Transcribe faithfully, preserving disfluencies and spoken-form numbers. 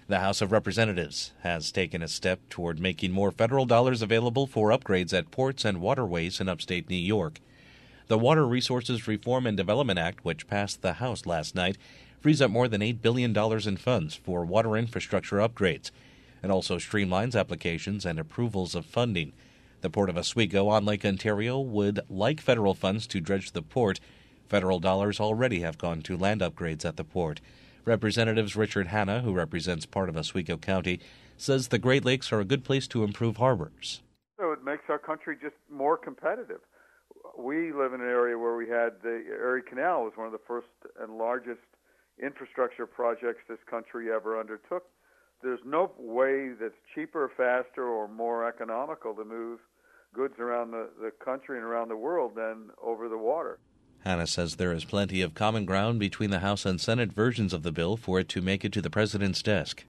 The House of Representatives has taken a step toward making more federal dollars available for upgrades at ports and waterways in upstate New York. The Water Resources Reform and Development Act, which passed the House last night, frees up more than eight billion dollars in funds for water infrastructure upgrades. It also streamlines applications and approvals of funding. The Port of Oswego on Lake Ontario would like federal funds to dredge the port. Federal dollars already have gone to land upgrades at the port. Representatives Richard Hanna, who represents part of Oswego County, says the Great Lakes are a good place to improve harbors. So it makes our country just more competitive. We live in an area where we had the Erie Canal was one of the first and largest infrastructure projects this country ever undertook. There's no way that's cheaper, faster, or more economical to move goods around the, the country and around the world than over the water. Hanna says there is plenty of common ground between the House and Senate versions of the bill for it to make it to the president's desk.